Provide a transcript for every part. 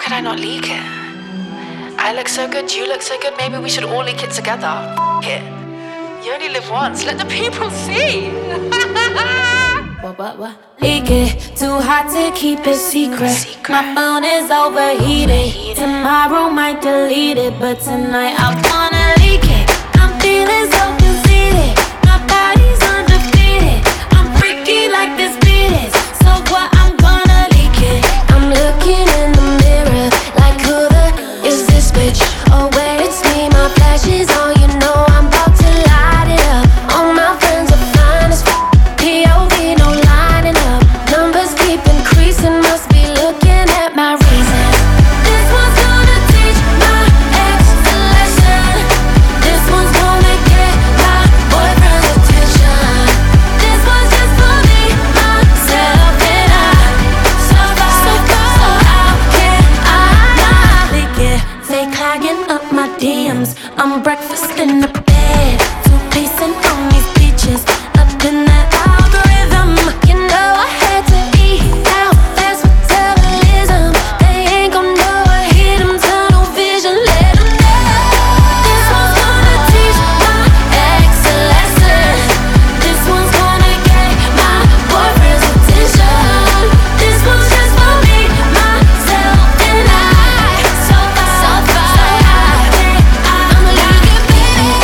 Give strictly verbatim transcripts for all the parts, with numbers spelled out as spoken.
could I not leak it? I look so good, you look so good, maybe we should all leak it together. F it. You only live once, let the people see. What, what, what? Leak it, too hot to keep it secret. secret. My phone is overheated. overheated. Tomorrow might delete it, but tonight I wanna leak it. I'm feeling so conceited. My body's undefeated. I'm freaky like this beat is. So what? I'm gonna leak it. I'm looking in the mirror like who the is this bitch? Oh wait, it's me. My flash is on. You know I'm about to light it up. All my friends are fine as f***. P O V, no lining up. Numbers keep increasing. Must be looking at my reasons. This one's gonna teach my ex a lesson. This one's gonna get my boyfriend's attention. This one's just for me, myself, and I. So far, so far, so how can I not leak it? They clogging up my D Ms. I'm breakfast in the bed, two pacing on these beaches, up in that algorithm. You know I had to eat out fast metabolism. They ain't gon' know I hit 'em, tunnel vision, let 'em know. This one's gonna teach my ex a lesson. This one's gonna get my boyfriend's attention. This one's just for me, myself, and I. So far, so far, so how can I not get back?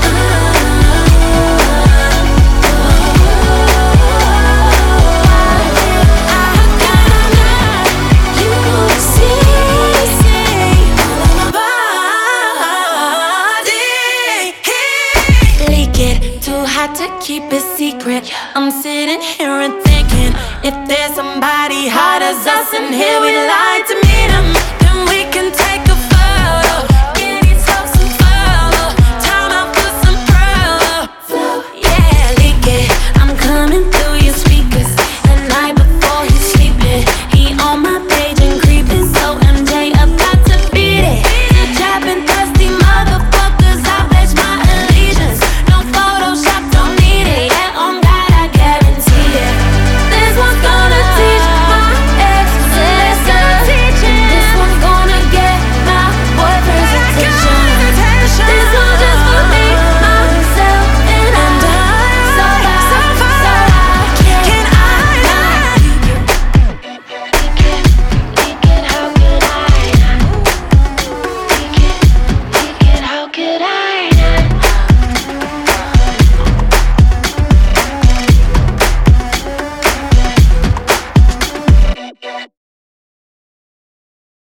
Leak it, too hot to keep it secret. I'm sitting here and thinking, if there's somebody hot as us in here, we'd like to meet 'em.